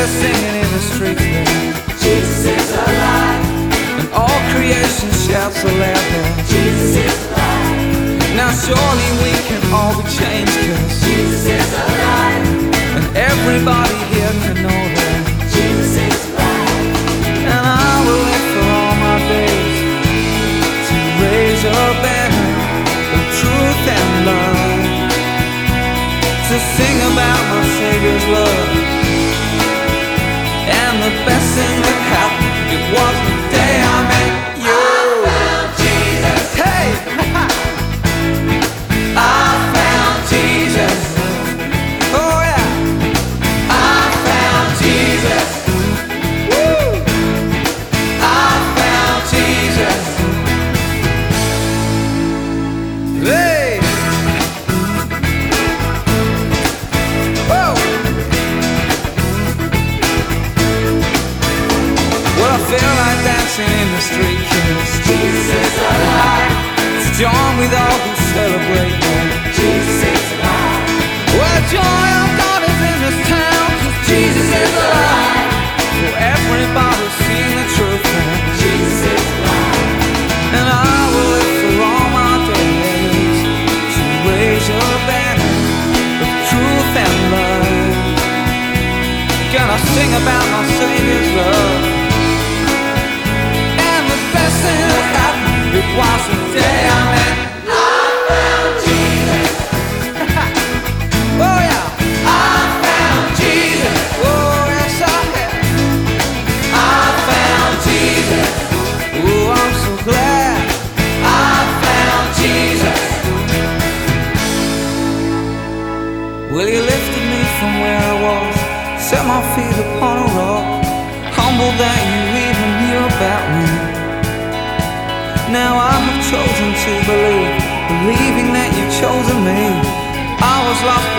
they're singing in the streets there. Jesus is alive. And all creation shouts aloud there. Jesus is alive. Now surely we can all be changed, 'cause Jesus is alive. and everybody here can know that Jesus is alive. and I will live for all my days to raise a banner of truth and love, to sing about my Savior's love. And the best thing that happened, it was the day I met you. I found Jesus. Hey! I found Jesus. Oh yeah! I found Jesus. Woo! I found Jesus. Hey! Whoa! Well, I feel like dancing in the street, 'cause Jesus is alive. it's join with all who celebrate now. Jesus is alive. Well, joy of God is in this town, 'cause Jesus is alive. For everybody's seen the truth now. Jesus is alive. And I will live for all my days to raise a banner of truth and love. Gonna sing about my Savior's love. And the best thing that happened, it was the day I met. I found Jesus. Oh yeah! I found Jesus. Oh yes I have. I found Jesus. Oh, I'm so glad. I found Jesus. Well, you lifted me from where I was, set my feet upon a rock, humble that you even knew about me. Now I have chosen to believe, believing that you've chosen me. I was lost